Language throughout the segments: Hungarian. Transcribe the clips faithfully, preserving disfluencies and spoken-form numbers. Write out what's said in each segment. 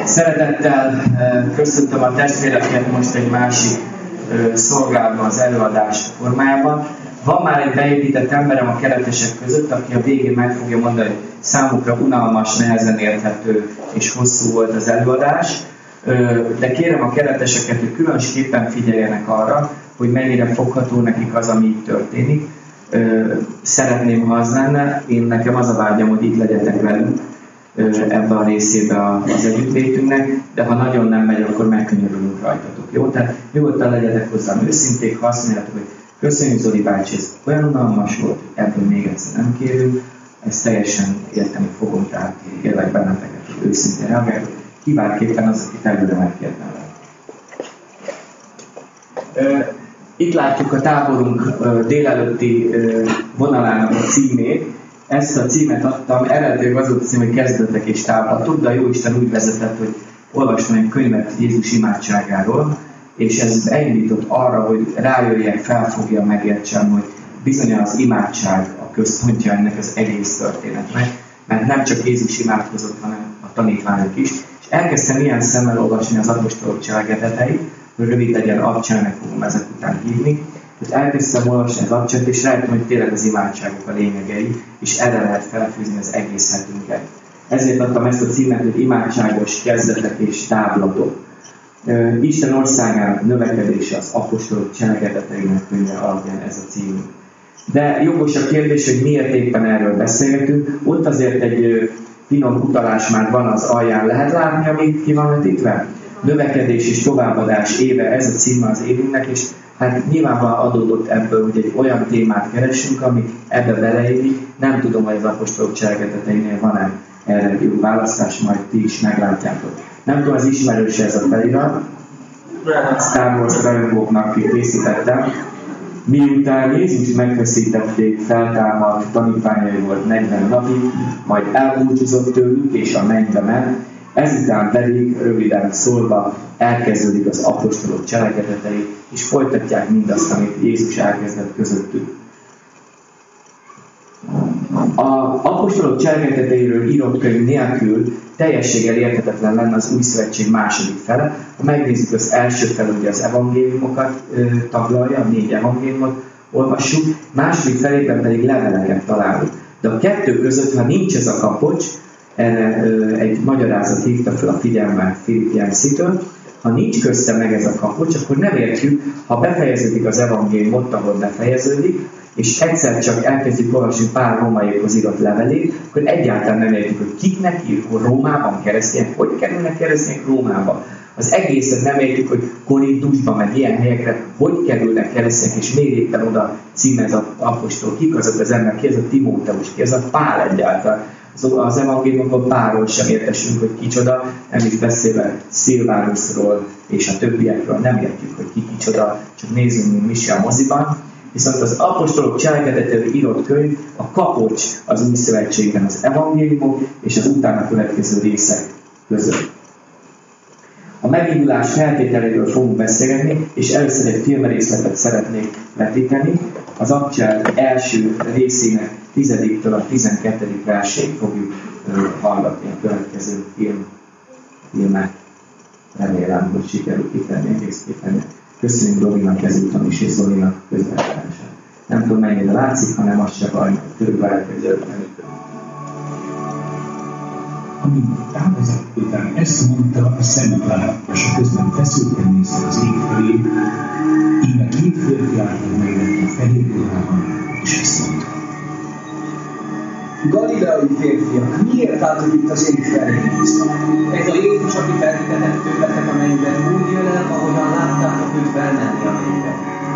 Szeretettel köszöntöm a testvéreket most egy másik szolgálatban, az előadás formájában. Van már egy beépített emberem a keretesek között, aki a végén meg fogja mondani, hogy számukra unalmas, nehezen érthető és hosszú volt az előadás. De kérem a kereteseket, hogy különösképpen figyeljenek arra, hogy mennyire fogható nekik az, ami itt történik. Szeretném, ha az lenne, én nekem az a vágyam, hogy itt legyetek velünk ebbe a részébe az együttlétünknek, de ha nagyon nem megy, akkor megkönyörülünk rajtatok, jó? Tehát nyugodtan legyetek hozzám őszinték, ha azt mondjátok, hogy köszönjük Zoli bácsi, ez olyan unalmas volt, hogy ebből még egyszer nem kérünk, ezt teljesen érteni fogom, tehát kérlek benneteket, hogy őszintén reagáljuk, kiváltképpen az, akit előre megkérdem. Itt látjuk a táborunk délelőtti vonalának a címét. Ezt a címet adtam, eredetileg az volt a cím, hogy kezdetek és távlatok, de a Jóisten úgy vezetett, hogy olvastam egy könyvet Jézus imádságáról, és ez elindított arra, hogy rájöjjek, felfogjam, megértsem, hogy bizony az imádság a központja ennek az egész történetnek, mert nem csak Jézus imádkozott, hanem a tanítványok is. És elkezdtem ilyen szemmel olvasni az apostolok cselekedeteit, hogy rövid legyen abcsának fogom ezek után hívni. Tehát elkezdtem olvasni az abcsát, és rájöttem, hogy tényleg az imádságok a lényegei, és erre lehet felfűzni az egész hetünket. Ezért adtam ezt a címet, hogy imádságos kezdetek és távlatok. Isten országának növekedése az apostolok cselekedeteinek könyve alapján ez a cím. De jogos a kérdés, hogy miért éppen erről beszélgetünk. Ott azért egy finom utalás már van az alján. Lehet látni, amit ki van vetítve? Növekedés és továbbadás éve, ez a címe az évünknek, és hát nyilvánvalóan adódott ebből, hogy egy olyan témát keresünk, ami ebbe beleillik. Nem tudom, hogy az apostolok cselekedeteinél van-e erre jó választás, majd ti is meglátjátok. Nem tudom, az ismerős ez a felirat. Star Wars rajongóknak készítettem. Miután Jézus megfeszítették, feltámadt, tanítványai volt negyven napig, majd elbúcsúzott tőlük és a mennybe ment, ezután pedig, röviden szólva, elkezdődik az apostolok cselekedetei, és folytatják mindazt, amit Jézus elkezdett közöttük. Az apostolok cselekedeteiről írott könyv nélkül teljességgel érthetetlen lenne az új szövetség második fele. Ha megnézzük az első fel, ugye az evangéliumokat ö, taglalja, a négy evangéliumot olvassuk, második felében pedig leveleket találunk. De a kettő között, ha nincs ez a kapocs, erre ö, egy magyarázat hívta fel a figyelmet Philip Yancey-től, ha nincs közte meg ez a kapocs, akkor nem értjük, ha befejeződik az evangélium ott, ahol befejeződik, és egyszer csak elkezdjük olvasni pár rómaiakhoz írott levelét, akkor egyáltalán nem értjük, hogy kiknek ír, hogy Rómában keresztények, hogy kerülnek keresztények Rómába. Az egészet nem értjük, hogy Korintusba, meg ilyen helyekre, hogy kerülnek keresztények, és miért éppen oda címez az apostol, kik azok az ember, ki ez a Timóteus, ki ez a Pál egyáltalán. Az evangéliumban Pálról sem értesünk, hogy kicsoda, nem is beszélve Szilvánusról és a többiekről, nem értjük, hogy ki kicsoda, csak nézzünk, mint Misi a moziban. Viszont az apostolok cselekedeteiről írott könyv a kapocs az új szövetségben az evangéliumok és az utána következő részek között. A megindulás feltételéről fogunk beszélgetni, és először egy filmrészletet szeretnék vetíteni. Az abcsát első részének tizediktől a tizenkettedik verséig fogjuk hallgatni a következő film, filmet. Remélem, hogy sikerül kitenni egészképpen. Köszönjük Robinak ezúton is, és Zolinak közvetlenesen. Nem tudom, mennyire látszik, hanem azt csak a törválkezőt menütől. Amint távozat után ezt mondta, a szemük látja, és a közben feszülten nézte az ég felé, íme két férfi által megjelent a fehér ruhában, és ezt mondta. Galileai férfiak, miért álltok itt az ég felé nézve? Ez a Jézus, aki felvitetett tőletek a mennyben, úgy jön el, ahogyan láttátok őt felmenni a mennybe.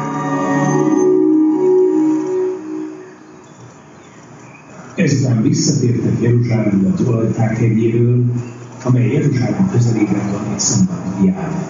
Ezután visszatértek Jeruzsálembe az olajfák hegyéről, amely Jeruzsálem közelében van egy szombatnapi járvány.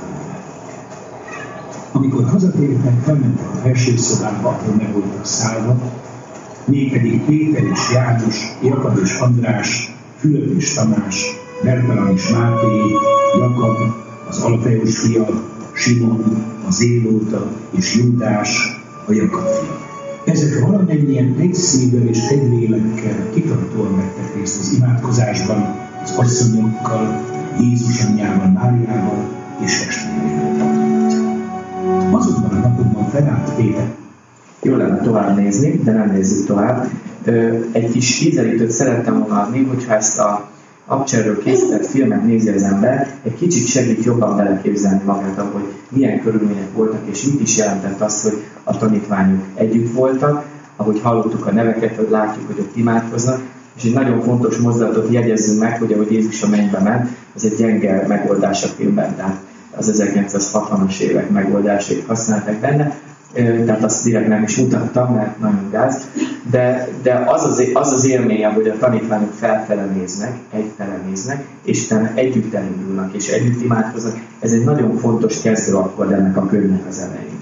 Amikor hazatértek, felmentek a felső szobába, ahol meg voltak szállva, mégpedig Péter és János, Jakab és András, Fülöp és Tamás, Bertalan és Máté, Jakab, az Alfeus fia, Simon, az Zélóta és Júdás, a Jakab fia. Ezek valamennyien egy szívvel és egy lélekkel kitartóan vettek részt az imádkozásban, az asszonyokkal Jézus anyjával, Máriával és testvéreivel tartott. Azokban a napokban felállt Péter. Jó lenne tovább nézni, de nem nézzük tovább. Egy kis ízelítőt szerettem volna adni, hogyha ezt a Abcserről készített filmet nézi az ember, egy kicsit segít jobban beleképzelni magát, hogy milyen körülmények voltak, és mit is jelentett az, hogy a tanítványok együtt voltak, ahogy hallottuk a neveket, hogy látjuk, hogy ott imádkoznak, és egy nagyon fontos mozdulatot jegyezzünk meg, hogy ahogy Jézus a mennybe ment, ez egy gyenge megoldás a filmben, tehát az ezerkilencszázhatvanas évek megoldásait használták benne, tehát azt direkt nem is mutattam, mert nagyon gáz, de, de az, az, az az élménye, hogy a tanítványok felfele néznek, egyfele néznek, és utána együtt elindulnak, és együtt imádkoznak, ez egy nagyon fontos kezdőakkord ennek a könyvnek az elején.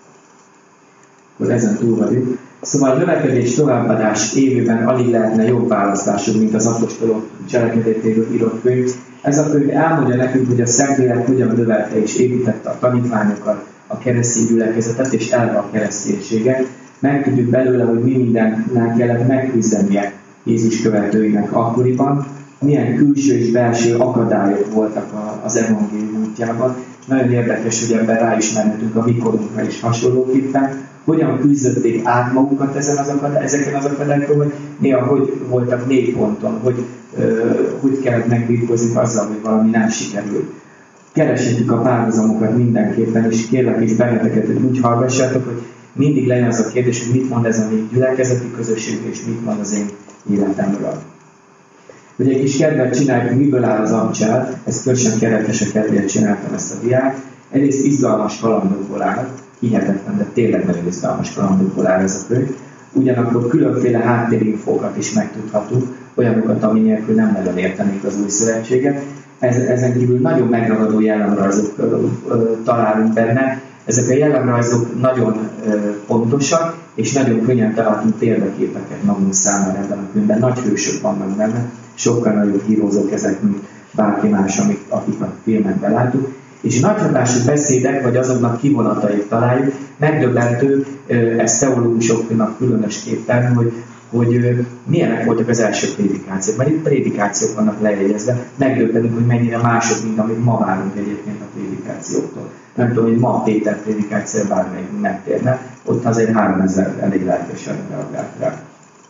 Akkor ezen túl vagyunk. Szóval a növekedés továbbadás évében alig lehetne jobb választásunk, mint az apostolok cselekedetéről írott könyv. Ez a könyv elmondja nekünk, hogy a Szentlélek hogyan növelte és építette a tanítványokat, a keresztény gyülekezetet és elve a kereszténységet. Megtudjuk belőle, hogy mi mindennel kellett megküzdenie Jézus követőinek akkoriban, milyen külső és belső akadályok voltak az evangélium útjában. Nagyon érdekes, hogy ebben ráismerhetünk a mi korunkra is hasonlóképpen, hogyan küzdötték át magukat ezen az akadály, ezeken az akadályokon, vagy néha hogy voltak mélyponton, hogy uh, hogy kellett megbírkozni azzal, hogy valami nem sikerült. Kereshetjük a párhuzamokat mindenképpen, és kérlek is benneteket, hogy úgy hallgassátok, hogy mindig legyen az a kérdés, hogy mit mond ez a mi gyülekezeti közösség, és mit mond az én életemről. Hogy egy kis kedvet csináljuk, miből áll az Abcsel, ezt különösen keretes a kedvéért csináltam ezt a diát. Egyrészt izgalmas kalandokból áll, hihetetlen, de tényleg nagyon izgalmas kalandokból áll ez a könyv. Ugyanakkor különféle háttérinfókat is megtudhatunk, olyanokat, ami nélkül nem nagyon értenénk az új szövetséget. Ezen kívül nagyon megragadó jellemrajzok találunk benne. Ezek a jellemrajzok nagyon pontosak, és nagyon könnyen találtunk példaképeket magunk számára ebben a könyvben. Nagy hősök vannak benne, sokkal nagyobb hírózók ezek, mint bárki más, akik a filmekben látjuk. És nagy hatású beszédek, vagy azoknak kivonatait találjuk. Megdöbbentő, ez teológusoknak különösképpen, hogy, hogy milyenek voltak az első prédikációk. Mert itt prédikációk vannak lejegyezve. Megdöbbentünk, hogy mennyire mások, mint amit ma várunk egyébként a prédikációktól. Nem tudom, hogy ma a Péter prédikáció bármelyik megtérne, ott azért háromezer elég lelkesen reagált rá.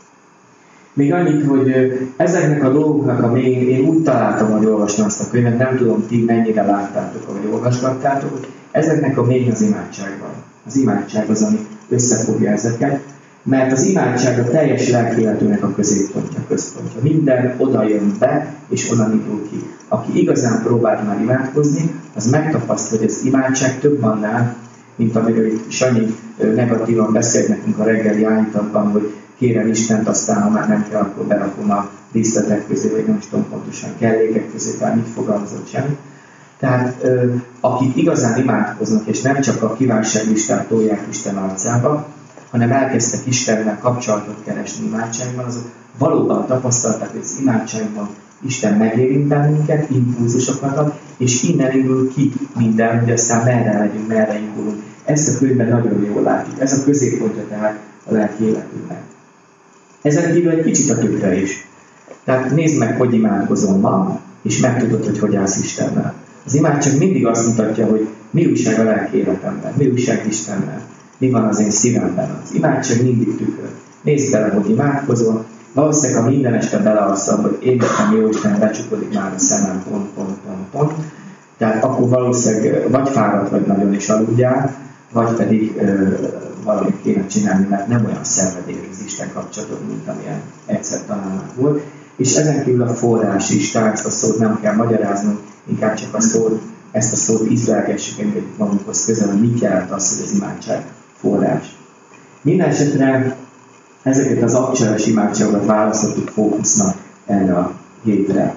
Még annyit, hogy ezeknek a dolgoknak a mélyén én úgy találtam, hogy olvastam azt a könyvet, nem tudom, ti mennyire láttátok, vagy olvasgattátok, hogy ezeknek a mély az imádságban. Az imádság az, ami összefogja ezeket, mert az imádság a teljes lelkéletünknek a középpontja, központja. Minden oda jön be, és onnan indul ki. Aki igazán próbált már imádkozni, az megtapasztal, hogy az imádság több annál, mint amiről itt Sanyi negatívan beszélt nekünk a reggeli állítatban, hogy kérem Istent, aztán ha már nem kell, akkor berakom a díszletek közé, vagy nem is tudom pontosan kellékek közé, tehát mit fogalmazott semmi. Tehát akik igazán imádkoznak, és nem csak a kívánságlistát tolják Isten arcába, hanem elkezdtek Istennel kapcsolatot keresni imádságban, azok valóban tapasztalták, hogy az imádságban Isten megérint bennünket, impulzusokat ad, és innen indul ki minden, hogy aztán merre legyünk, merre indulunk. Ezt a könyvben nagyon jól látjuk. Ez a középpontja tehát a lelki életünknek. Ezen kívül egy kicsit a tökre is. Tehát nézd meg, hogy imádkozom ma, és megtudod, hogy hogy állsz Istennel. Az imádság mindig azt mutatja, hogy mi újság a lelki életemben, mi újság Istennel, mi van az én szívemben. Az imádság mindig tükör. Nézd bele, hogy imádkozol. Valószínűleg, ha minden este belealszol, hogy én nekem jó Isten, becsukodik már a szemem, pont, pont, pont, pont. Tehát akkor valószínűleg vagy fáradt, vagy nagyon is aludjál, vagy pedig ö, valamit kéne csinálni, mert nem olyan szenvedélyes az Isten kapcsolatot, mint amilyen egyszer találnak volt. És ezen kívül a forrás is, tehát ezt a szót nem kell magyaráznunk, inkább csak a szót, ezt a szót ízlelgessük engedjük magunkhoz közel, hogy mit jelent az, hogy az imádság forrás. Minden esetre ezeket az abcseles imádságokat választottuk fókusznak erre a hétre.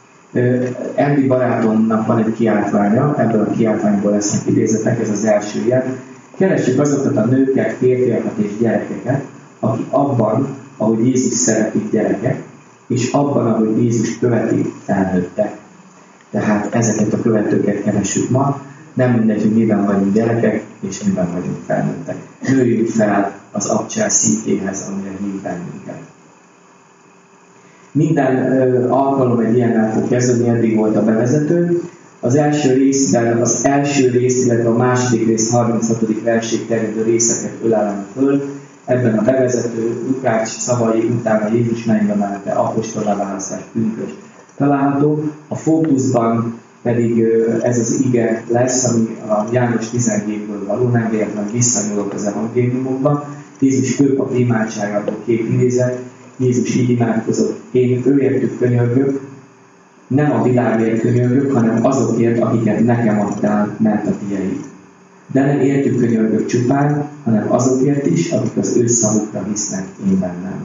Embi barátomnak van egy kiáltványa, ebből a kiáltványból lesznek idézetek, ez az első ilyen. Keressük azokat a nőket, férfiakat és gyerekeket, akik abban, ahogy Jézus szeretik gyerekek, és abban, ahogy Jézus követi, felnőttek. Tehát ezeket a követőket keressük ma, nem mindegy, hogy miben vagyunk gyerekek, és miben vagyunk felnőttek. Nőjünk fel az abcsel szíkéhez, amire hív bennünket. Minden ö, alkalom egy ilyennel fog kezdeni, eddig volt a bevezető. Az első részben, az első rész, illetve a második rész harminchatodik verség terjedő részeket ölelem föl. Ebben a bevezető Lukács szavai utána Jézus mennybe melte, apostolá választás, pünkösd található. A fókuszban pedig ez az ige lesz, ami a János tizenhétből való, nem véletlenül visszanyúlok az evangéliumokban. Jézus főpap imádságából két idézet. Jézus így imádkozott: én őértük könyörgök, nem a világért könyörgök, hanem azokért, akiket nekem adtál, mert a tiéd. De nem értük könyörgök csupán, hanem azokért is, akik az ő szavukra hisznek én bennem.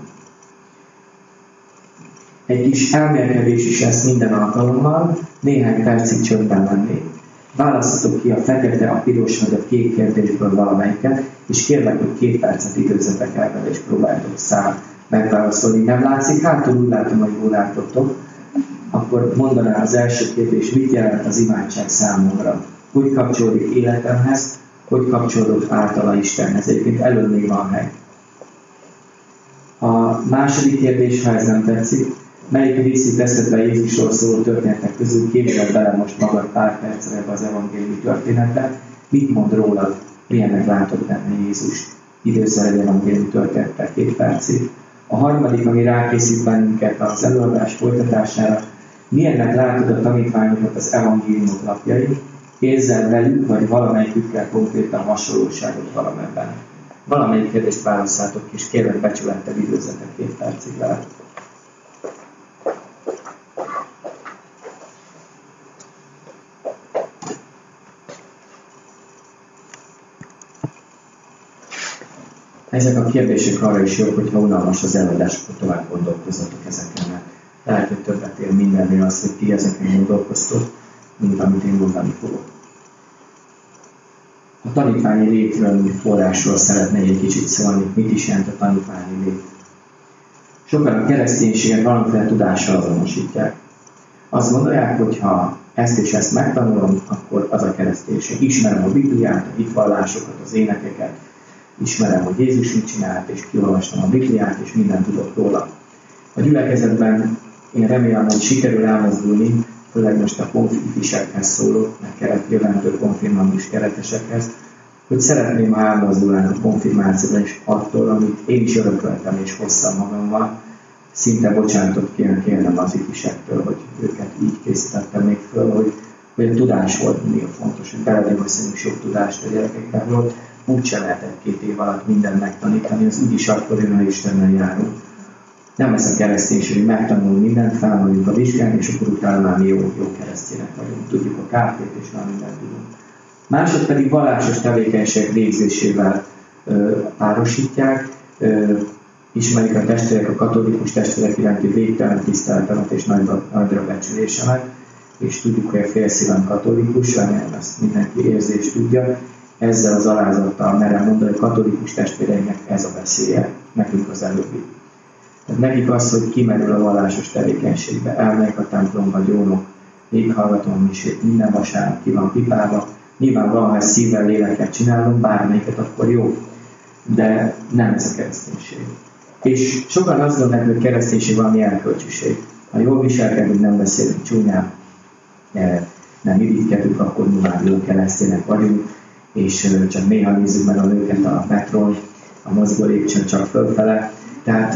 Egy kis elmélkedés is lesz minden alkalommal, néhány percig csöndben lennék. Választatok ki a fekete, a piros vagy a kék kérdésből valamelyiket, és kérlek, hogy két percet időzzetek el vele, és próbáltok szám megválaszolni. Nem látszik? Hátul úgy látom, hogy jól látottok. Akkor mondaná az első kérdés, mit jelent az imádság számomra? Hogy kapcsolódik életemhez? Hogy kapcsolódik általa Istenhez? Egyébként elől még van hely. A második kérdés, ha ez nem tetszik, melyik részét eszedbe Jézusról szóló történetek közül képzeld bele most magad pár percre ebbe az evangéliumi történetbe? Mit mond rólad? Milyennek látod benne Jézust? Időzzel egy evangéliumi történetbe két percig. A harmadik, ami rákészít bennünket az előadás folytatására, milyennek látod a tanítványokat az evangéliumok lapjain? Érzel velük, vagy valamelyikükkel konkrétan hasonlóságot valamebben? Valamelyik kérdést válasszátok, és kérlek becsülettel időzzetek két percig vele. Ezek a kérdések arra is jók, hogyha unalmas az előadás, akkor tovább gondolkozzatok ezeken, mert lehet, hogy többet ér mindennél az, hogy ti ezeken gondolkoztok, mint amit én mondani fogok. A tanítványi létről, mint forrásról szeretnék egy kicsit szólni, mit is jelent a tanítványi lét. Sokan a kereszténységet valamiféle tudással azonosítják. Azt gondolják, hogy ha ezt és ezt megtanulom, akkor az a kereszténység. Ismerem a Bibliát, a hitvallásokat, az énekeket, ismerem, hogy Jézus mit csinált, és kiolvastam a Bibliát, és mindent tudok róla. A gyülekezetben én remélem, hogy sikerül elmozdulni, főleg most a konfisekhez szólok, meg keretjövendő konfirmandus keretesekhez, hogy szeretném, ha elmozdulni a konfirmációban is attól, amit én is örököltem és hoztam magammal. Szinte bocsánatot kéne kérnem az ifisektől, hogy őket így készítettem még föl, hogy, hogy a tudás volt mindig fontos, hogy beledémasztunk sok tudást a gyerekekben volt, úgyse lehetett két év alatt mindent megtanítani, az úgyis akkor jön, ha Istennel járunk. Nem ez a kereszténység, hogy megtanulunk mindent, felmondjuk a vizsgán, és akkor utána már mi jó, jó keresztények vagyunk. Tudjuk a kártét, és már mindent tudunk. Másod pedig vallásos tevékenység végzésével ö, párosítják. Ö, ismerik a testvérek, a katolikus testvérek iránti végtelen tiszteletemet és nagyra, nagyra becsülésemet, és tudjuk, hogy a félszíven katolikus, remélem ezt mindenki érzi és tudja. Ezzel az alázattal merem mondani, hogy katolikus testvéreinek ez a veszélye, nekünk az előbbi. Tehát nekik az, hogy kimerül a vallásos tevékenységbe, elmegyek a templomba, gyónok, végighallgatom a misét, minden vasárnap ki van pipálva, nyilván valaha ezt szívvel, lélekkel csinálom, bármelyiket, akkor jó, de nem ez a kereszténység. És sokan azt gondolják, hogy a kereszténység valami erkölcsűség. Ha jól viselkedünk, nem beszélünk csúnyán, nem irigykedünk, akkor nyilván jó keresztények vagyunk, és csak néha nézzük meg a nőket a metron, a mozgó lépcsőn csak fölfele. Tehát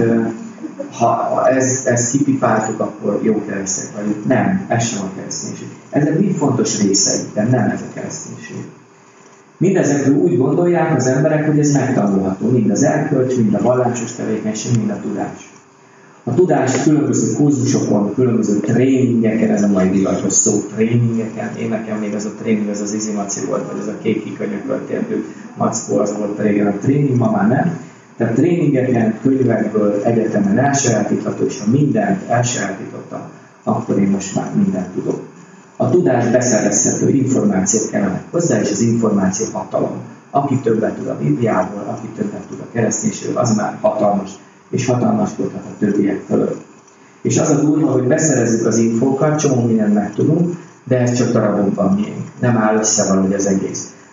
ha ezt, ezt kipipáltuk, akkor jó keresztények vagyunk. Nem, ez sem a kereszténység. Ezek mind fontos részei, de nem ez a kereszténység. Mindezekről úgy gondolják az emberek, hogy ez megtanulható. Mind az erkölcs, mind a vallásos tevékenység, mind a tudás. A tudás különböző kurzusokon, különböző tréningeken, ez a mai divatos szó, tréningeken, én nekem még ez a tréning, ez az izimaci volt, vagy ez a kék kikönyökölt érdő mackó, az volt régen a tréning, ma már nem. Tehát tréningeken, könyvekből, egyetemen elsajátítható, és ha mindent elsajátítottam, akkor én most már mindent tudok. A tudás beszerezhető, információk kellenek hozzá, és az információ hatalom. Aki többet tud a Bibliából, aki többet tud a kereszténységről, az már hatalmas, és hatalmaskodhat a többiek fölött. És az a durva, hogy beszerezzük az infókat, csomó mindent megtudunk, de ez csak darabokban miénk. Nem áll össze valahogy az egész.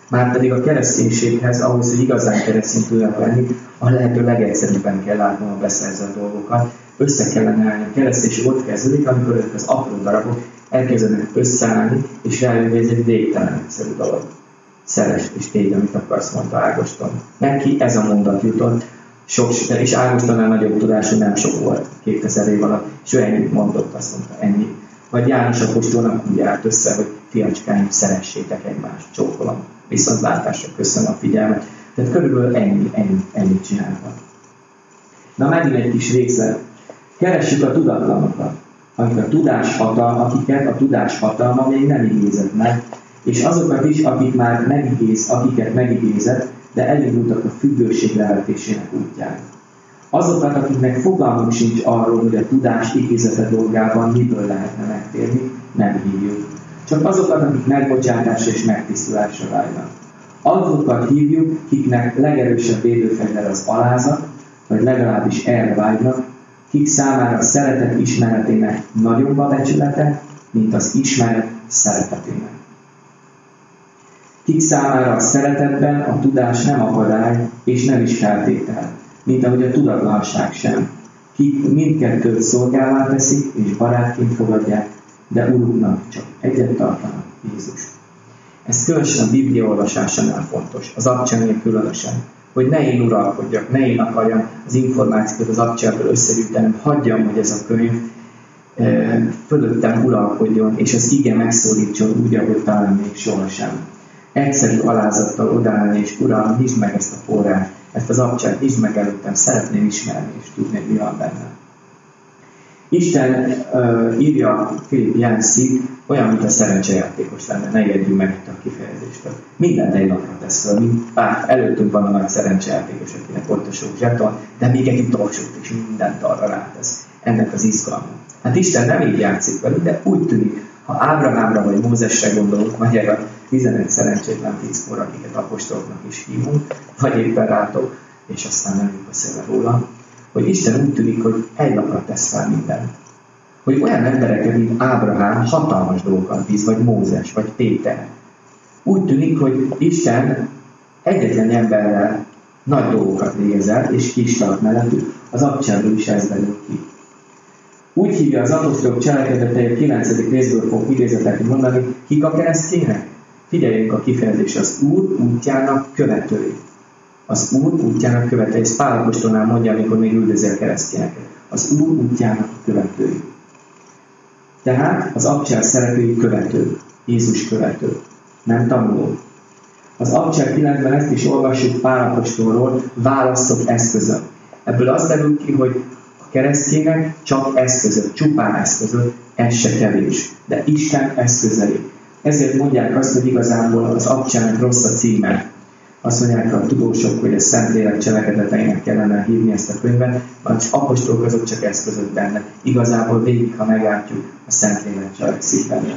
Márpedig a kereszténységhez, ahhoz, hogy igazán keresztény tudnak lenni, a lehető legegyszerűbben kell látnom a beszerzett dolgokat. Össze kellene állni. A kereszténység ott kezdődik, amikor ezek az apró darabok elkezdenek összeállni, és rájön, hogy ez egy végtelen egyszerű dolog. Szeresd és tégy, amit akarsz, mondta Ágoston. Neki ez a mondat jutott, sok, és Ágostonnál nagyobb tudású nem sok volt kétezer év alatt, és ő ennyit mondott, azt mondta, ennyi. Vagy János apostolnak úgy állt össze, hogy fiacskáim, szeressétek egymást, csókolom. Viszontlátásra köszönöm a figyelmet. Tehát körülbelül ennyi, ennyi, ennyit csináltak. Na megint egy kis részlet. Keressük a tudatlanokat, akik a tudás hatalma, akiket a tudás hatalma még nem igézett meg, és azokat is, akik már megigéz, akiket megigézett, de elindultak a függőség levetésének útján. Azokat, akiknek fogalmunk sincs arról, hogy a tudás igézete dolgában miből lehetne megtérni, nem hívjuk. Csak azokat, akik megbocsátásra és megtisztulásra vágynak. Azokat hívjuk, kiknek legerősebb védőfegyver az alázat, vagy legalábbis erre vágynak, kik számára a szeretet ismeretének nagyobb a becsülete, mint az ismeret szeretetének. Kik számára a szeretetben a tudás nem akadály és nem is feltétel, mint ahogy a tudatlanság sem. Kik mindkettőt szolgává teszik és barátként fogadják, de uruknak csak egyet tartanak, Jézust. Ez különösen a Biblia olvasásánál fontos, az abcsánél különösen, hogy ne én uralkodjak, ne én akarjam az információt az abcsából összegyűjtenem, hagyjam, hogy ez a könyv e, fölöttem uralkodjon, és az ige megszólítson úgy, ahogy talán még sohasem. Egyszerű alázattal odállni, és Uram, nyisd meg ezt a forrást, ezt az abcsát, nyisd meg előttem, szeretném ismerni, és tudni, hogy mi van benne. Isten uh, írja Philip Yancey, olyan, mint a szerencsejátékos lenne, ne érjünk meg itt a kifejezéstől. Mindent egy napra tesz fel, mint bár előttünk van a nagy szerencsejátékos, akinek ott a sok zseton, de még egy utolsót is mindent arra rátesz. Ennek az izgalma. Hát Isten nem így játszik velük, de úgy tűnik, ha Ábrahámra vagy Mózesre gondolunk, vagy erre a tizenegy szerencsétlen fickóra, akiket apostoloknak is hívunk, vagy éppen rátok, és aztán nem beszélve róla, hogy Isten úgy tűnik, hogy egy napra tesz fel mindent. Hogy olyan embereket, mint Ábrahám, hatalmas dolgokat bíz, vagy Mózes, vagy Péter. Úgy tűnik, hogy Isten egyetlen emberrel nagy dolgokat végezel, és ki is tart mellettük, az abcsából is ez derül ki. Úgy hívja az apostolok cselekedetei a kilencedik részből fog idézetet mondani, kik a keresztények? Figyeljünk a kifejezés, az Úr útjának követői. Az Úr útjának követői. Ez Pál apostolnál mondja, amikor még üldözi a keresztényeket. Az Úr útjának követői. Tehát az abcsár szerepői követő. Jézus követő. Nem tanuló. Az abcsár kilencben ezt is olvassuk Pál apostolról, választott eszközök. Ebből az derül ki, hogy a keresztények csak eszközök, csupán eszközök, ez se kevés. De Isten eszközei. Ezért mondják azt, hogy igazából az abcsának rossz a címe. Azt mondják a tudósok, hogy a Szentlélek cselekedeteinek kellene hívni ezt a könyvet, az apostolok azok csak eszközök benne. Igazából végig, ha meglátjuk, a Szentlélek cselekszik benne.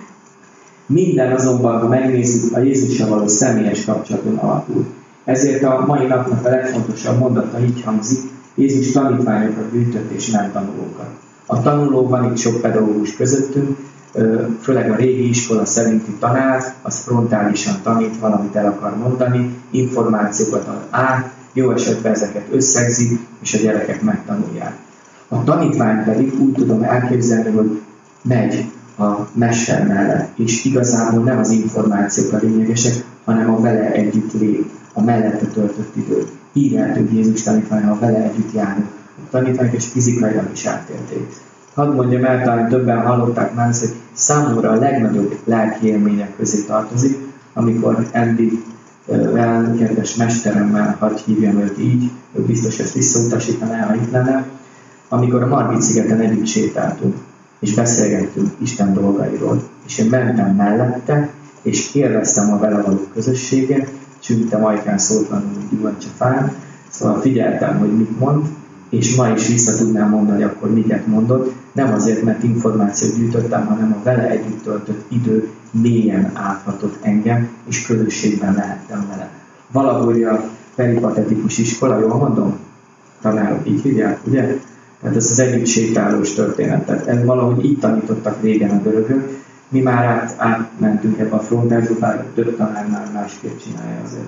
Minden azonban, ha megnézzük, a Jézussal való személyes kapcsolaton alapul. Ezért a mai napnak a legfontosabb mondata így hangzik, Jézus tanítványokat gyűjtött és nem tanulókat. A tanuló van itt sok pedagógus közöttünk, főleg a régi iskola szerinti tanár, az frontálisan tanít, valamit el akar mondani, információkat ad át, jó esetben ezeket összegzi, és a gyerekek megtanulják. A tanítvány pedig úgy tudom elképzelni, hogy megy a mester mellett, és igazából nem az információk a lényegesek, hanem a vele együtt lét, a mellette töltött idő. Így lehetünk Jézus tanítvány, ha vele együtt járunk. A tanítványok és fizikailag is átélték. Hadd mondjam el, talán többen hallották már, hogy számomra a legnagyobb lelki élmények közé tartozik, amikor Andy vel, kedves mesteremmel, hadd hívjam őt így, ő biztos ezt visszautasítaná, ha itt lenne, amikor a Margit-szigeten együtt sétáltunk, és beszélgettünk Isten dolgairól, és én mentem mellette, és élveztem a vele való közösséget, csüngtem ajkán szótlanul, hogy gyümölcsefán, szóval figyeltem, hogy mit mond, és ma is vissza tudnám mondani, hogy akkor miket mondott, nem azért, mert információt gyűjtöttem, hanem a vele együtt töltött idő mélyen áthatott engem, és közösségben lehettem vele. Valahogy a peripatetikus iskola, jól mondom? Tanárok így hívják, ugye? Tehát ez az együtt sétálós történet. Tehát ez valahogy így tanítottak régen a görögök, Mi már át, átmentünk ebbe a frontázba, bár több tanár már másképp csinálja azért.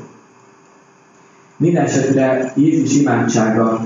Minden esetre Jézus imádsága,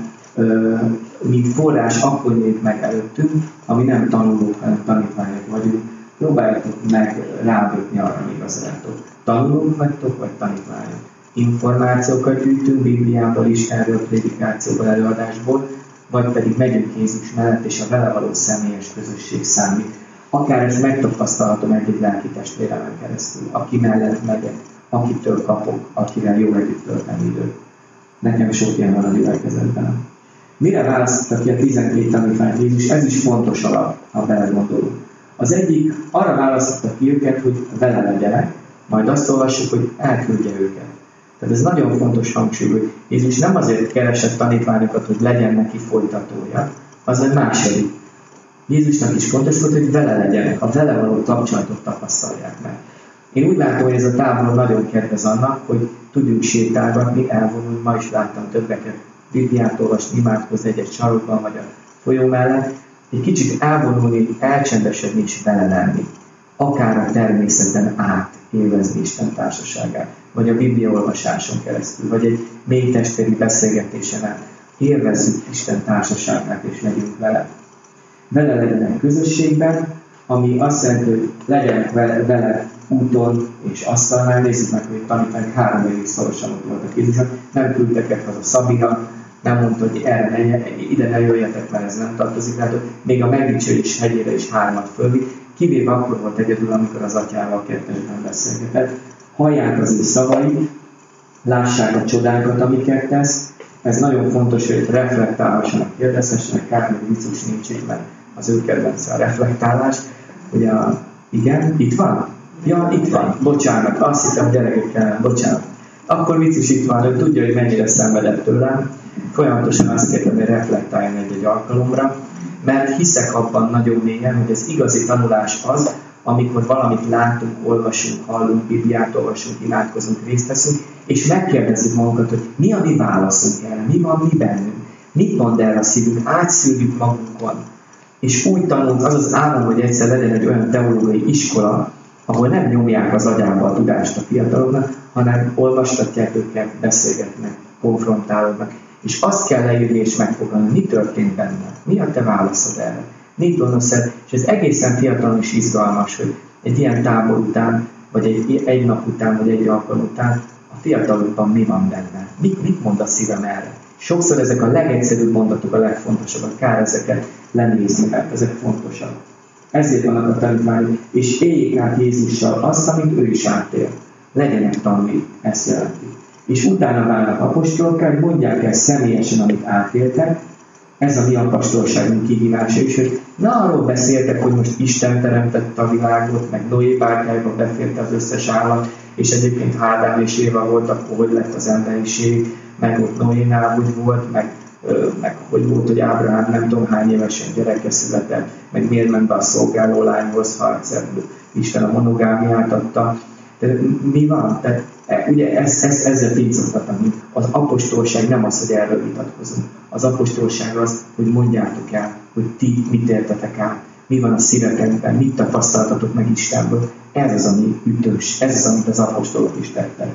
mint forrás, akkor nyílik meg előttünk, ami nem tanulók, hanem tanítványok vagyunk. Próbáljátok meg rábökni arra, ami igazoljátok. Tanulók vagytok, vagy tanítványok. Információkat gyűjtünk Bibliából, Istenről, prédikációból, előadásból, vagy pedig megyünk Jézus mellett, és a vele való személyes közösség számít. Akár ezt megtapasztalhatom egy-egy lelki testvéremen keresztül, aki mellett megyek, akitől kapok, akivel jó együtt tölteni időt. Nekem sok ilyen van a gyülekezetben. Mire választotta ki a tizenkét tanítványt Jézus? Ez is fontos alap, ha belegondolunk. Az egyik, arra választotta ki őket, hogy vele legyenek, majd azt olvassuk, hogy elküldje őket. Tehát ez nagyon fontos hangsúly, hogy Jézus nem azért keresett tanítványokat, hogy legyen neki folytatója, az egy második. Jézusnak is fontos volt, hogy vele legyenek, a vele való kapcsolatot tapasztalják meg. Én úgy látom, hogy ez a tábor nagyon kedvez annak, hogy tudjunk sétálgatni, elvonulni. Ma is láttam többeket Bibliát olvasni, imádkozni egy-egy sarokban, vagy a folyó mellett. Egy kicsit elvonulni, elcsendesedni és vele lenni. Akár a természeten át élvezni Isten társaságát, vagy a Biblia olvasáson keresztül, vagy egy mély testvéri beszélgetésen át. Élvezzük Isten társaságát és legyünk vele. Vele legyenek közösségben, ami azt jelenti, hogy legyenek vele, vele úton és asztalnál. Nézzük meg, hogy tanítványok három évig szorosan ott voltak Jézusnak. Nem küldtek haza Szabira, nem mondta, hogy erre ne, ide ne jöjjetek, mert ez nem tartozik. Látod, még a megdicsőlés hegyére is hármat fölvitt, kivéve akkor volt egyedül, amikor az atyával kettesben beszélgetett. Hallják az ő szavait, lássák a csodákat, amiket tesz. Ez nagyon fontos, hogy reflektálhassanak, kérdezhessenek, kár, hogy Vicus nincs itt, mert az ő kedvence a reflektálás. Ugye, igen, itt van? Ja, itt van, bocsánat, azt hittem gyerekekkel, bocsánat. Akkor Vicus itt van, ő tudja, hogy mennyire szenvedett tőlem. Folyamatosan azt kértem, hogy reflektáljon egy-egy alkalomra, mert hiszek abban nagyon mélyen, hogy az igazi tanulás az, amikor valamit látunk, olvasunk, hallunk, Bibliát olvasunk, imádkozunk, részt veszünk, és megkérdezzük magunkat, hogy mi a mi válaszunk erre, mi van mi bennünk, mit mond erre a szívünk, átszűrjük magunkon. És úgy tanulunk, az az állam, hogy egyszer legyen egy olyan teológiai iskola, ahol nem nyomják az agyába a tudást a fiataloknak, hanem olvastatják őket, beszélgetnek, konfrontálódnak. És azt kell leírni és megfogalni, mi történt benne, mi a te válaszod erre, mit gondolsz el, és ez egészen fiatalon is izgalmas, hogy egy ilyen tábor után, vagy egy, egy nap után, vagy egy alkalom után a fiatalokban mi van benne, mit, mit mond a szívem erre. Sokszor ezek a legegyszerűbb mondatok a legfontosabbak, kár ezeket lenézni, mert ezek fontosak. Ezért vannak a tanítványok, és éljék át Jézussal azt, amit ő is átél. Legyenek tanulni, ezt jelenti. És utána válnak apostolokká, hogy mondják el személyesen, amit átéltek. Ez a mi apostolságunk kihívása is, hogy ne arról beszéltek, hogy most Isten teremtette a világot, meg Noé bárkájába beférte az összes állat, és egyébként Ádám és Éva volt, akkor hogy lett az emberiség, meg ott Noénál hogy volt, meg, meg hogy volt, hogy Ábrahám nem tudom hány évesen gyereke született, meg miért ment be a szolgáló lányhoz, ha egyszer Isten a monogámiát adta. De mi van? Tehát, ugye ez, ez, ezzel tincogtatni. Az apostolság nem az, hogy erről vitatkozunk. Az apostolság az, hogy mondjátok el, hogy ti mit értetek át, mi van a szívetekben, mit tapasztaltatok meg Istenből. Ez az, ami ütős, ez az, amit az apostolok is tettek.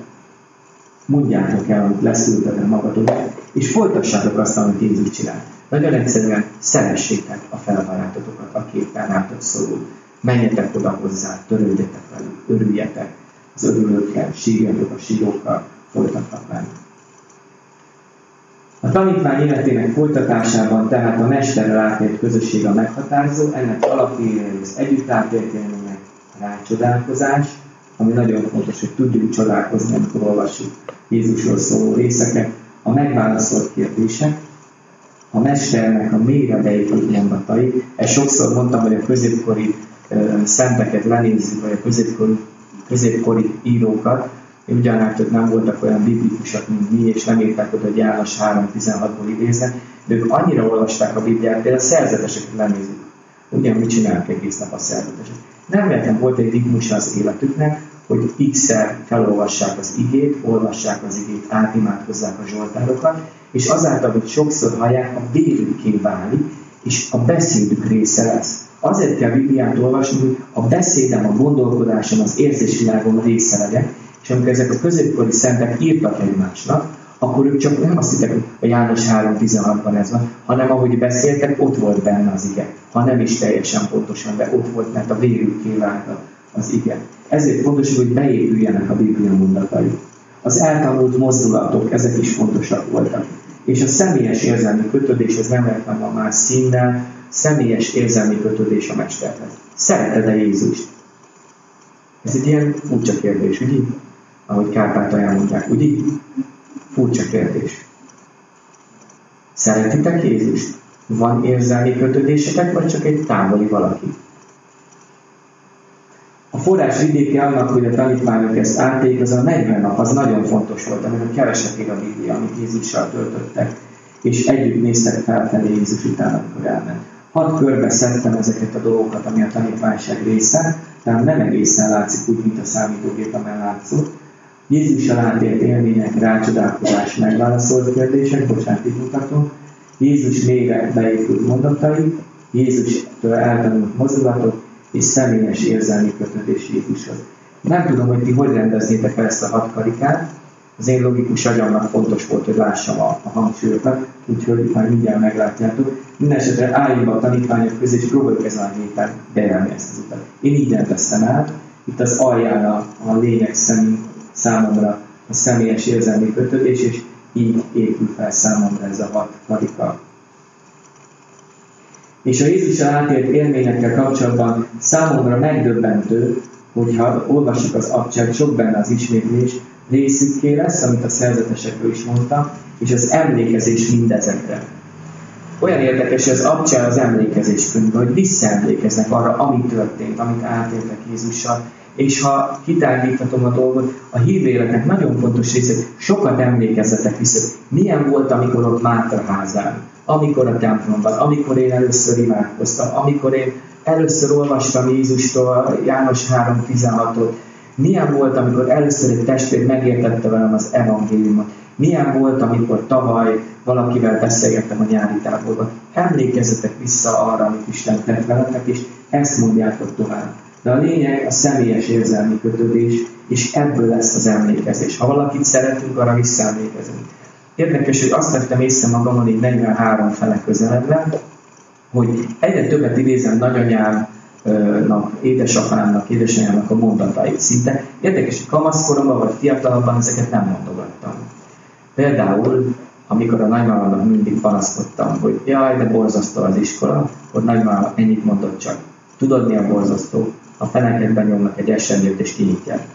Mondjátok el, hogy leszültetek magatok, és folytassátok azt, amit Jézus csinál. Nagyon egyszerűen szeressétek a felbarátotokat, aki éppen rátok szorul. Menjetek oda hozzá, törődjetek velük, örüljetek az örülőkkel, sírjatok a sírókkal, folytatnak velük. A tanítvány életének folytatásában tehát a mesterrel átélt közösség a meghatározó, ennek alapjai az együtt átélt élmények, a rácsodálkozás, ami nagyon fontos, hogy tudjunk csodálkozni, amikor olvassuk Jézusról szóló részeket, a megválaszolt kérdések, a mesternek a mélyre beépült mondatai. Ezt sokszor mondtam, hogy a középkori uh, szenteket lenézzük, vagy a középkori, középkori írókat, ugyanáltal nem voltak olyan biblikusak, mint mi, és nem írták oda, hogy János három tizenhatból idéznek, de ők annyira olvasták a Bibliát, például a szerzeteseket lenézzük. Ugyan mit csinálnak egész nap a szerzetesek? Nem vettem, volt egy ritmus az életüknek, hogy x-szer felolvassák az igét, olvassák az igét, átimádkozzák a zsoltárokat, és azáltal, hogy sokszor hallják, a vérükké válik, és a beszédük része lesz. Azért kell Bibliát olvasni, hogy a beszédem, a gondolkodásom, az érzésvilágom része legyek, és amikor ezek a középkori szentek írtak egymásnak, akkor ők csak nem azt hittek, hogy a János három tizenhatban ez van, hanem ahogy beszéltek, ott volt benne az ige. Ha nem is teljesen pontosan, de ott volt, mert a vérük kívánta az ige. Ezért fontos, hogy beépüljenek a Biblia mondatai. Az eltanult mozdulatok, ezek is fontosak voltak. És a személyes érzelmi kötődés, ez nem lehet van más színnel, személyes érzelmi kötődés a Mesterhez. Szereted-e Jézust? Ez egy ilyen furcsa kérdés, ugye? Ahogy Kárpátalján mondják, ugye? Furcsa kérdés. Szeretitek Jézust? Van érzelmi kötődésetek, vagy csak egy távoli valaki? A forrás vidéke annak, hogy a tanítványok ezt átték, az a negyven nap, az nagyon fontos volt, amikor keveset ír a Biblia, amit Jézussal töltöttek, és együtt néztek felfelé Jézus után, amikor elment. Hat körbe szedtem ezeket a dolgokat, ami a tanítványság része, tehát nem egészen látszik úgy, mint a számítógép, amely látszott. Jézussal átélt élmények, rácsodálkozás, megválaszolt kérdések, bocsánat, így mutatom. Jézus mélyre beépült mondatai, Jézustől eltanult mozdulatok, és személyes érzelmi kötődés Jézushoz. Nem tudom, hogy ti hogy rendeznétek el ezt a hat karikát. Az én logikus agyamnak fontos volt, hogy lássam a, a hangsúlyokat, úgyhogy már mindjárt meglátjátok. Mindenesetre álljunk a tanítványok közé, és próbáljuk ezen a héten bejelni ezt az utat. Én így rendeztem el. Itt az alján a, a lényeg személy, számomra a személyes érzelmi kötődés, és így épül fel számomra ez a hat karika. És a Jézussal átélt élményekkel kapcsolatban számomra megdöbbentő, hogyha olvassuk az abcsát, sok benne az ismétlés, részükké lesz, amit a szerzetesekről is mondtam, és az emlékezés mindezekre. Olyan érdekes, hogy az abcsá az emlékezés könyve, hogy visszaemlékeznek arra, ami történt, amit átéltek Jézussal. És ha kitárgyíthatom a dolgot, a hívvéletnek nagyon fontos része, hogy sokat emlékezzetek vissza. Milyen volt, amikor ott Mátra házán, amikor a templomban, amikor én először imádkoztam, amikor én először olvastam Jézustól János három tizenhatot, milyen volt, amikor először egy testvér megértette velem az evangéliumot, milyen volt, amikor tavaly valakivel beszélgettem a nyári táborban. Emlékezzetek vissza arra, amit Isten tett veletek, és ezt mondjátok tovább. De a lényeg a személyes érzelmi kötődés, és ebből lesz az emlékezés. Ha valakit szeretünk, arra visszaemlékezünk. Érdekes, hogy azt vettem észre magamon így negyvenhárom fele közeledve, hogy egyre többet idézem nagyanyámnak, édesapámnak, édesanyámnak a mondatait szinte. Érdekes, hogy kamaszkoromban vagy fiatalabban ezeket nem mondogattam. Például, amikor a nagymámnak mindig panaszkodtam, hogy jaj, de borzasztó az iskola, hogy nagymám ennyit mondott csak. Tudod, mi a borzasztó? A feneket benyomnak egy esernyőt és kinyitják.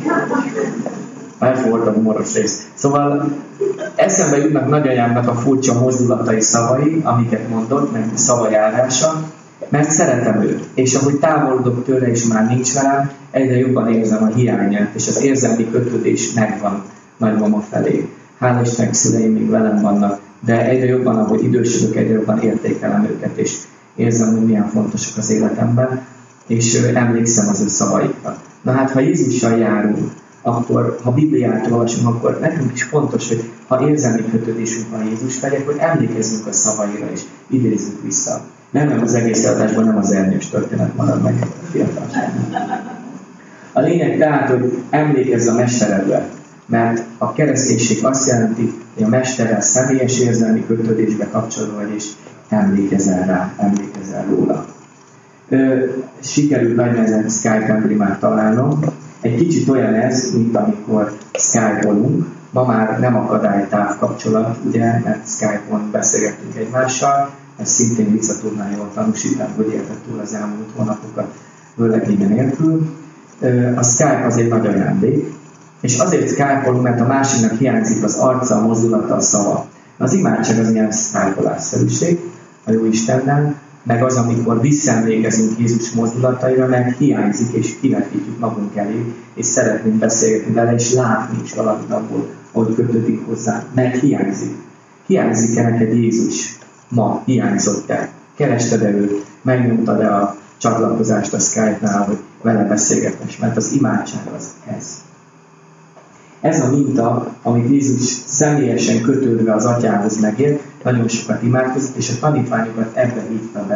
Ez volt a humoros rész. Szóval eszembe jutnak nagyanyámnak a furcsa mozdulatai, szavai, amiket mondott, meg szavajárása, mert szeretem őt. És ahogy távolodok tőle, és már nincs velem, egyre jobban érzem a hiányát, és az érzelmi kötődés megvan nagymama felé. Hála Istennek, szüleim még velem vannak, de egyre jobban, ahogy idősödök, egyre jobban értékelem őket, és érzem, hogy milyen fontosak az életemben, és emlékszem az ő szavaikra. Na hát, ha Jézussal járunk, akkor, ha Bibliát olvasunk, akkor nekünk is fontos, hogy ha érzelmi kötődésünk van Jézus felé, akkor emlékezzünk a szavaira, és idézzünk vissza. Nem, nem az egész adásban, nem az ernyős történet marad meg a fiatalságban. A lényeg tehát, hogy emlékezz a Mesteredre, mert a kereszténység azt jelenti, hogy a Mesterrel személyes érzelmi kötődésbe kapcsolódva vagy, és emlékezel rá, emlékezel róla. Ö, sikerült nagy nehezen Skype-en primát találnom. Egy kicsit olyan ez, mint amikor Skype-olunk. Ma már nem akadály távkapcsolat, ugye, mert Skype-on beszélgettünk egymással. Ez szintén Lica tudná jól tanúsítani, hogy értett túl az elmúlt hónapokat vőlegénye nélkül. A Skype az egy nagy ajándék, és azért Skype-olunk, mert a másiknak hiányzik az arca, a mozdulata, a szava. Az imádság az ilyen Skype-olásszerűség a jó Istennel, meg az, amikor visszaemlékezünk Jézus mozdulataira, meg hiányzik, és kivetítjük magunk elé, és szeretnénk beszélgetni vele, és látni is valamit abból, hogy kötődik hozzá, meg hiányzik. Hiányzik-e neked Jézus? Ma hiányzott-e? Kerested-e őt? Megnyomtad-e a csatlakozást a Skype-nál, hogy vele beszélgetnes? Mert az imádság az ez. Ez a minta, amit Jézus személyesen kötődve az atyához megélt, nagyon sokat imádkozott, és a tanítványokat ebbe hívta bele,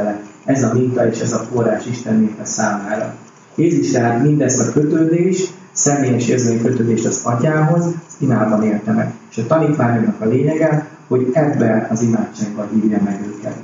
Ez a minta és ez a forrás Isten népe számára. Jézus tehát mindezt a kötődést, személyes érzői kötődést az Atyához, az imában élte meg. És a tanítványoknak a lényege, hogy ebben az imádságban hívja meg őket.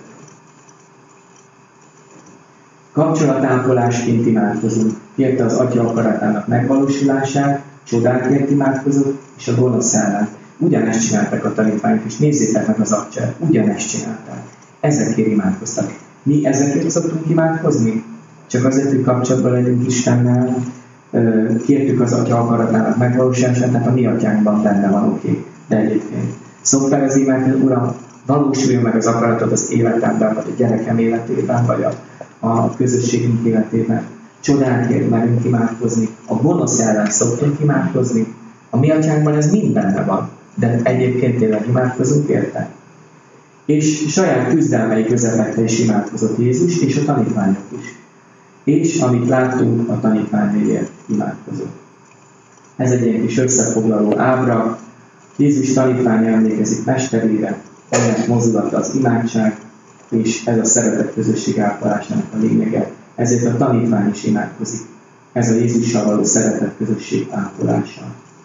Kapcsolatápolásként imádkozunk. Kérte az Atya akaratának megvalósulását, csodákért imádkozott, és a gonosz ellen. Ugyanezt csinálták a tanítványok, és nézzétek meg az Atyát, ugyanezt csinálták. Ezekért imádkoztak. Mi ezekért szoktunk imádkozni? Csak azért, hogy kapcsolatban legyünk Istennel, kértük az Atya akaratának megvalósulását, tehát a mi atyánkban benne van, oké. Okay. De egyébként szokták az imádkozni, Uram, valósuljon meg az akaratod az életemben, vagy a gyerekem életében, vagy a, a közösségünk életében. Csodákért merünk imádkozni, a gonosz ellen szoktunk imádkozni, a mi atyánkban ez mind benne van, de egyébként tényleg imádkozunk érte. És saját küzdelmei közepette is imádkozott Jézus, és a tanítványok is. És amit láttunk, a tanítványaiért imádkozott. Ez egy ilyen kis összefoglaló ábra. Jézus tanítványa emlékezik mesterére, ennek mozdulata az imádság, és ez a szeretet közösség ápolásának a lényege. Ezért a tanítvány is imádkozik. Ez a Jézussal való szeretet közösség ápolása.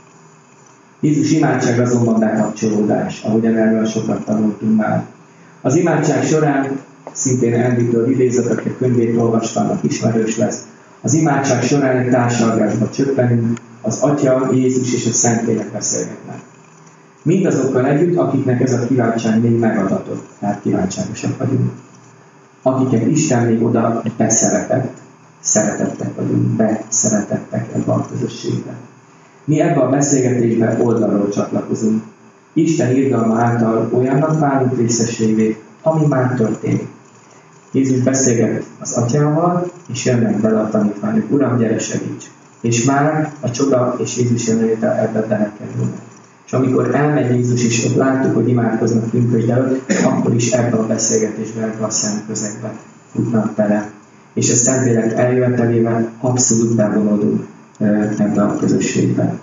Jézus imádság azonban bekapcsolódás, ahogyan erről sokat tanultunk már. Az imádság során, szintén Andy-től idézett, aki a könyvét olvastának ismerős lesz, az imádság során egy társalgásba csöppenünk, az Atya, Jézus és a Szentlélek beszélgetnek. Mindazokkal együtt, akiknek ez a kiváltság még megadatott, tehát kiváltságosak vagyunk. Akiket Isten még oda beszeretett, szeretettek vagyunk, beszeretettek ebbe a közösségbe. Mi ebbe a beszélgetésben oldalról csatlakozunk. Isten irgalma által olyannak válunk részesévé, ami már történik. Jézus beszélget az Atyával, és jönnek bele a tanítványok. Uram, gyere, segíts! És már a csoda és Jézus jelenléte ebbe belekerülnek. És amikor elmegy Jézus, és ott láttuk, hogy imádkoznak pünkösd előtt, akkor is ebbe a beszélgetésbe, ebbe a szent közegbe futnak bele. És a Szentlélek eljövetelével abszolút bevonódunk ebbe a közösségbe.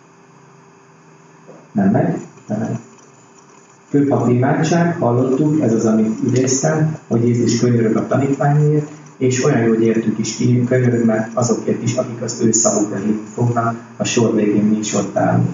Nem megy? Nem. Főpapi imádság, hallottuk, ez az, amit idéztem, hogy Jézus könyörög a tanítványért, és olyan jó, hogy értük is ki, könyörög, mert azokért is, akik az ő szavukra hívni fognak, a sor végén mi is ott állunk.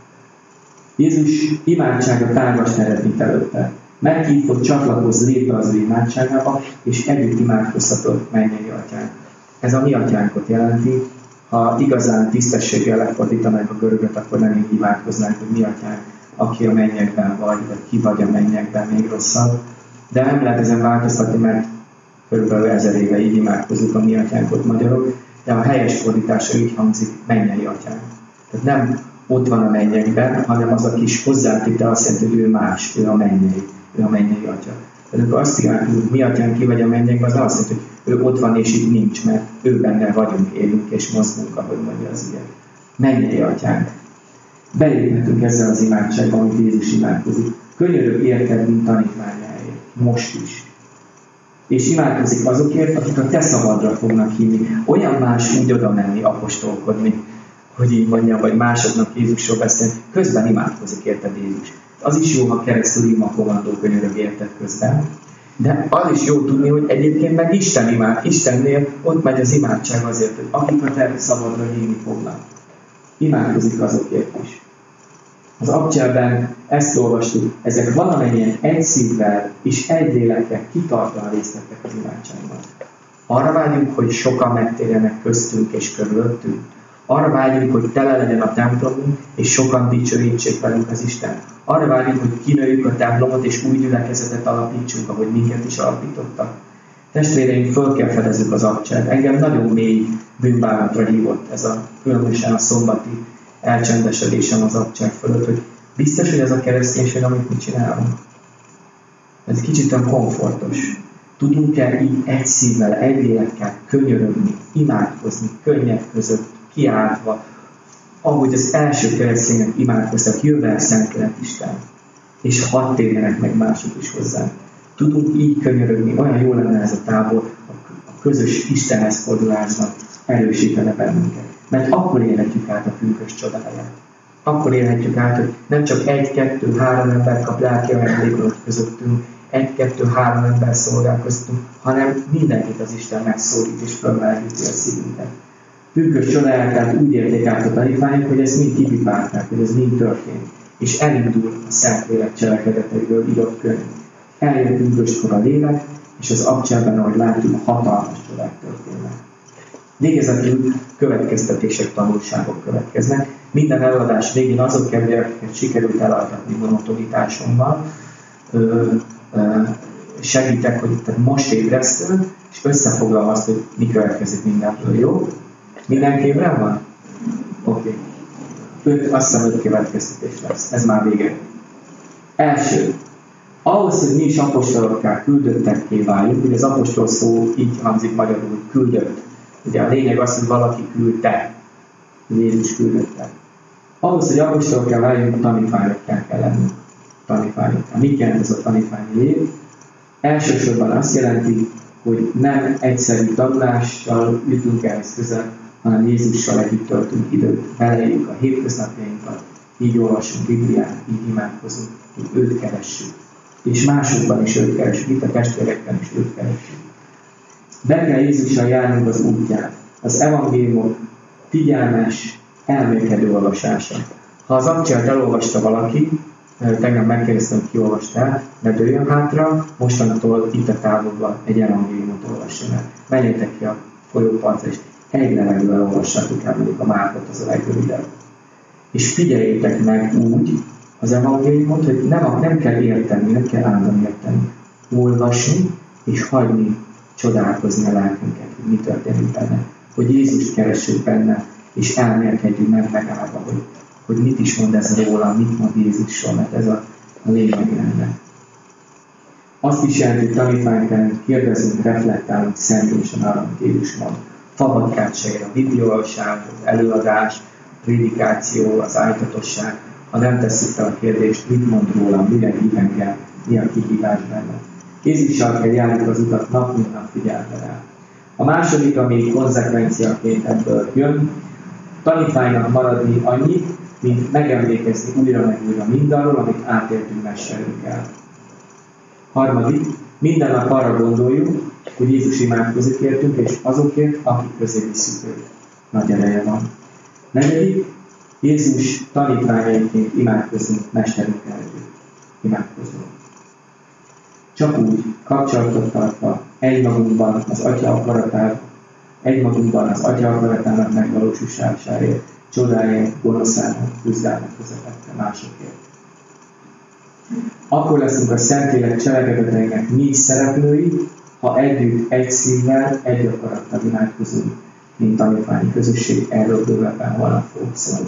Jézus imádsága tárgast eredményt előtte. Meghív, hogy csatlakozz, lépve az ő imádságába, és együtt imádkozhatott mennyei atyánk. Ez a mi atyánkot jelenti. Ha igazán tisztességgel lefordítanánk a görögöt, akkor nem így imádkoznánk, hogy mi atyánk, aki a mennyekben vagy, vagy ki vagy a mennyekben, még rosszabb. De nem lehet ezen változtatni, mert körülbelül ezer éve így imádkozunk a mi atyánkot magyarok, de a helyes fordítása így hangzik, mennyei atyánk. Tehát nem ott van a mennyekben, hanem az a kis hozzátétel azt jelenti, hogy ő más, ő a mennyei, ő a mennyei atya. Tehát akkor azt imádjuk, hogy mi atyánk ki vagy a mennyekben, az azt jelenti, hogy ő ott van és itt nincs, mert ő benne vagyunk, élünk és mozgunk, ahogy mondja az ige. Mennyei atyánk. Beléphetünk ezzel az imádságban, amit Jézus imádkozik. Könyörög érted, mint tanítványáért. Most is. És imádkozik azokért, akik a te szabadra fognak hinni. Olyan más úgy oda menni, apostolkodni, hogy így mondjam, vagy másoknak Jézusról beszélni. Közben imádkozik érted Jézus. Az is jó, ha keresztül ima komandó könyörög érted közben. De az is jó tudni, hogy egyébként meg Isten imád. Istennél ott megy az imádság azért, hogy akik a te szabadra hinni fognak. Imádkozik azokért is. Az Abcselben ezt olvastuk, ezek valamennyien egy szívvel és egy lélekkel kitartóan részt vettek az imádságban. Arra vágyunk, hogy sokan megtérjenek köztünk és körülöttünk. Arra vágyunk, hogy tele legyen a templomunk, és sokan dicsőítsék velünk az Isten. Arra vágyunk, hogy kinőjük a templomot, és új gyülekezetet alapítsunk, ahogy minket is alapítottak. Testvéreink, föl kell fedezzük az Abcselt. Engem nagyon mély bűnbánatra hívott ez a különösen a szombati elcsendesedésem az Abcsel fölött, hogy biztos, hogy ez a kereszténység, amit mi csinálunk. Ez kicsit olyan komfortos. Tudunk-e így egy szívvel, egy lélekkel könyörögni, imádkozni, könnyek között, kiáltva, ahogy az első keresztények imádkoztak, jövel Szentlélek Isten, és hadd térjenek meg mások is hozzá. Tudunk így könyörögni, olyan jó lenne ez a tábor, a közös Istenhez fordulásnak erősítene bennünket. Mert akkor élhetjük át a pünkösd csodáját. Akkor élhetjük át, hogy nem csak egy, kettő, három ember kap lelki ajándékot közöttünk, egy-kettő-három ember szolgál köztünk, hanem mindenkit az Isten megszólít és fölmelegíti a szívünket. Pünkösd csodáját tehát úgy érték át a tanítványok, hogy ezt mind kipipálták, hogy ez mind történt. És elindul a Szentlélek cselekedeteiből írott könyv. Eljön pünkösdkor a lélek, és az abcsában, ahogy látjuk, hatalmas csodák történnek. Végezetül következtetések, tanulságok következnek. Minden előadás végén azok kedvéért, akiket sikerült elaltatni monotonitásommal, segítek, hogy most ébresztő, és összefoglalom azt, hogy mi következik mindenről. Jó? Minden képben van? Oké. Okay. Azt hiszem, öt következtetés lesz. Ez már vége. Első. Ahhoz, hogy mi is apostolokká küldöttekké váljunk, ugye az apostol szó így hangzik magyarul, küldött. Ugye a lényeg az, hogy valaki küldte. Jézus küldötte. Ahhoz, hogy apostolokká váljunk, tanítványokká kell lennünk. Tanítványokká. Mit jelent ez a tanítványi év? Elsősorban azt jelenti, hogy nem egyszerű tanulással jutunk ehhez közel, hanem Jézussal együtt töltünk időt, beleéljük a hétköznapjainkat, így olvasunk Bibliát, így imádkozunk, így őt keressük. És másokban is őt keressük, itt a testvérekben is őt keressük. Be kell Jézussal járnunk az útján. Az evangéliumok figyelmes, elmélkedő olvasása. Ha az abcsát elolvasta valaki, tegnap megkérdeztem, ki olvast el, ne dőljön hátra, mostantól itt a távolban egy evangéliumot olvasson el. Menjetek ki a folyópartra, és egy levegővel olvassátok el, mondjuk a Márkot, az a legrövidebb. És figyeljétek meg úgy az evangéliumot, hogy nem, nem kell érteni, nem kell állandóan érteni. Olvasni és hagyni csodálkozni a lelkünket, hogy mi történik benne. Hogy Jézust keressük benne, és elmélkedjünk meg megállva, hogy, hogy mit is mond ez róla, mit mond Jézusról, mert ez a, a lényeg ennek. Azt is jelenti, hogy tanítványként kérdezünk, reflektálunk személyesen arra, amit Jézus mond. Szabadkát se ér a bibliaolvasás, az előadás, a prédikáció, az ájtatosság, ha nem tesszük fel a kérdést, mit mond rólam, mire hív engem, mi a kihívás benne. Jézussal kell járni az utat nap, mint nap figyelve rá. A második, ami konzekvenciaként ebből jön, tanítványnak maradni annyit, mint megemlékezni újra meg újra mindarról, amit átéltünk mesterünkkel. Harmadik, minden nap arra gondoljuk, hogy Jézus imádkozik értünk, és azokért, akik közé visszük őt. Nagy ereje van. Negyedik, Jézus tanítványainként imádkozunk mesterünkkel együtt. Imádkozunk. Csak úgy, kapcsolatot tartva, egymagunkban az Atya akaratát, egymagunkban az Atya akaratának megvalósításáért, csodáért, gonoszának, küzdelmek közepette másokért. Akkor leszünk a Szentlélek cselekedeteinek mi is szereplői, ha együtt, egy szívvel, egy akarattal imádkozunk, mint tanítványi közösség, erről bővebben holnap fogunk szólni.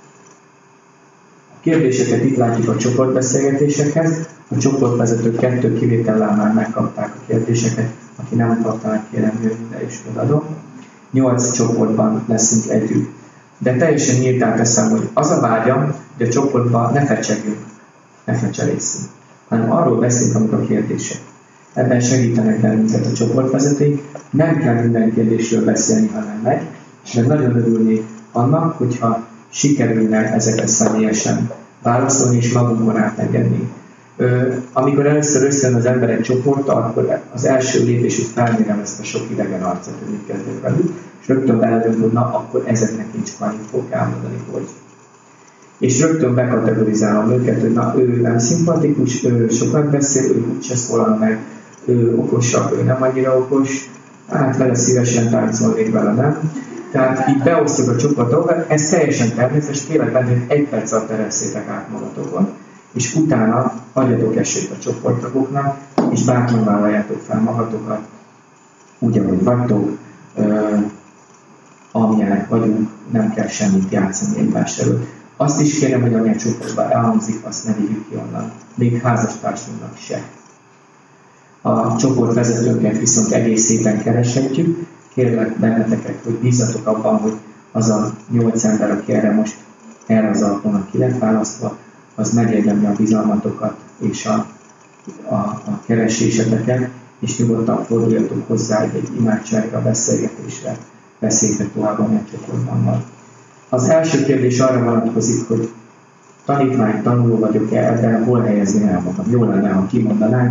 A kérdéseket itt látjuk a csoportbeszélgetésekhez. A csoportvezetők kettő kivétellel már megkapták a kérdéseket, aki nem kapta, meg kérem jönni, de is odaadom. Nyolc csoportban leszünk együtt. De teljesen nyíltán teszem, hogy az a vágyam, hogy a csoportban ne fecsegjünk, ne fecserészünk, hanem arról beszélünk, amik a kérdések. Ebben segítenek bennünket a csoportvezetők. Nem kell minden kérdésről beszélni, hanem meg, és meg nagyon örülnék annak, hogyha sikerülne ezeket személyesen válaszolni és magunkon átengedni. Amikor először összejön az emberek csoporta, akkor az első lépés, hogy felmérem ezt a sok idegen arcot, hogy mit kezdek velük, és rögtön beledönt, hogy na, akkor ezeknek nincs annyit fog elmondani, hogy. És rögtön bekategorizálom őket, hogy na, ő nem szimpatikus, ő sokat beszél, ő úgyse szólal meg, ő okosabb, ő nem annyira okos, hát vele szívesen táncolnék vele, nem? Tehát így beosztjuk a csoportokat, ez teljesen természetes, kérlek benne, hogy egy perc alatt teresszétek át magatokon, és utána adjatok esélyt a csoporttagoknak, és bátran vállaljátok fel magatokat, úgy, ahogy vagytok, uh, amilyenek vagyunk, nem kell semmit játszani egymás előtt. Azt is kérem, hogy ami a csoportban elhangzik, azt ne vigyük ki onnan, még házastársunknak se. A csoportvezetőnket viszont egész héten kereshetjük. Kérlek benneteket, hogy bízzatok abban, hogy az a nyolc ember, aki erre most erre az alkalommal ki lett választva, az megérdemli a bizalmatokat és a, a, a kereséseteket, és nyugodtan forduljatok hozzá egy imádságra, beszélgetésre, beszéltek tovább, amely csoportban van. Az első kérdés arra vonatkozik, hogy tanítvány, tanuló vagyok-e, ebben hol helyezni el magam. Jó lenne, ha kimondanánk,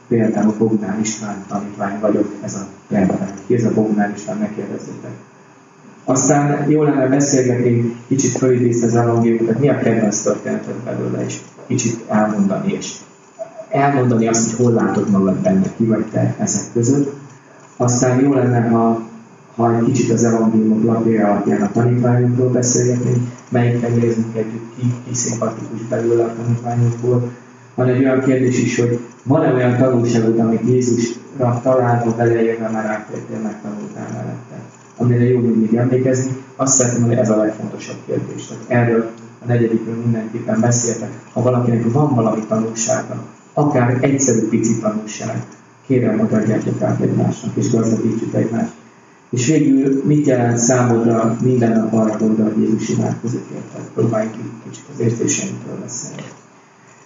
például Bognár István tanítvány vagyok, ez a például. Ki ez a Bognár István, ne kérdezzétek. Aztán jó lenne beszélgetni, kicsit fölidézni az evangéliumot, mi a kedvenc történetet belőle, és kicsit elmondani, és elmondani azt, hogy hol látod magad benne, ki vagy te ezek között. Aztán jó lenne, ha, ha egy kicsit az evangéliumok lapjára alapján a tanítványokról beszélgetni, melyikkel érzünk együtt, ki, ki szimpatikus belőle a tanítványokból. Van egy olyan kérdés is, hogy van-e olyan tanulságod, amit Jézusra találva vele érve már átértél, megtanultál mellette, amire jó mindig emlékezni. Azt szeretném, hogy ez a legfontosabb kérdés. Tehát erről a negyedikről mindenképpen beszéltek. Ha valakinek van valami tanulsága, akár egyszerű pici tanulság, kérem, mutatjátok át egymásnak, és gazdagítsuk egymást. És végül mit jelent számodra minden nap arra gondolni, hogy Jézus imádkozik érted? Próbáljunk kicsit az érzéseinkről beszélni.